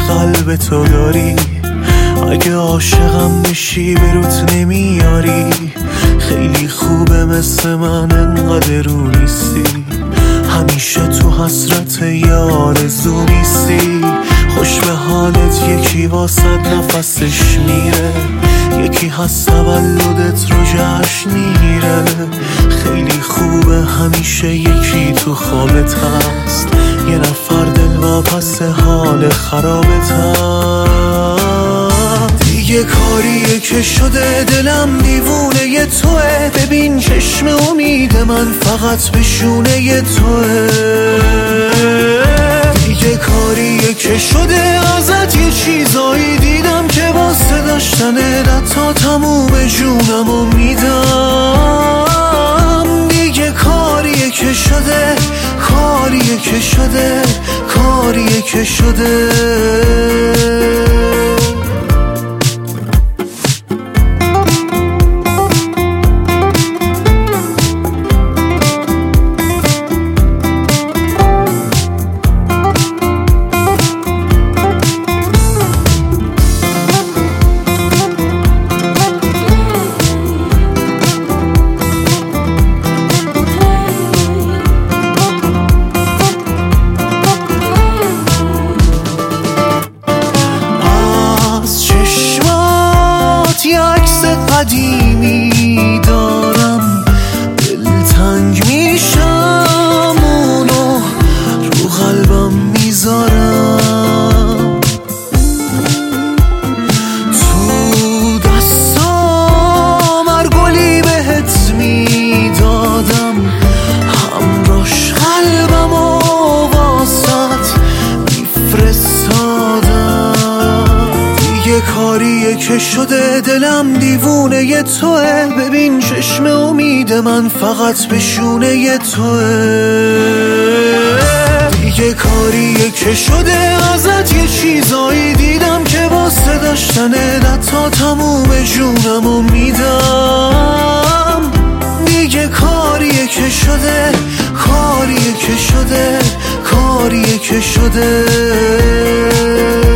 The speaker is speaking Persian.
قلب تو داری، اگه عاشقم میشی بروت نمیاری. خیلی خوبه مثل من انقدر رو نیستی، همیشه تو حسرت یه آرزو نیستی. خوش به حالت یکی واسد نفسش میره، یکی هست تولدت رو جشن میگیره. خیلی خوبه همیشه یکی تو خوابت هست، یه نفر دل واپس حال خرابت هست. دیگه کاریه که شده دلم دیوونه توه، ببین چشم امید من فقط به شونه توه. دیگه کاریه که شده ازت یه چیزایی دیدم که واسه داشتنت تا تموم جونمو میدم. دیگه کاریه که شده، کاریه که شده، کاریه که شده. قدیمی دارم دلتنگ میشم، اونو رو قلبم میذارم. تو دستام هر گلی بهت میدادم، همراش قلبمو واسط میفرستادم. دیگه کاریه که شده دلم دیوونه ی توه، ببین چشم امید من فقط به شونه ی توه. دیگه کاریه که شده ازت یه چیزایی دیدم که واسه داشتنت تا تموم جونمو میدم. دیگه کاریه که شده، کاریه که شده، کاریه که شده.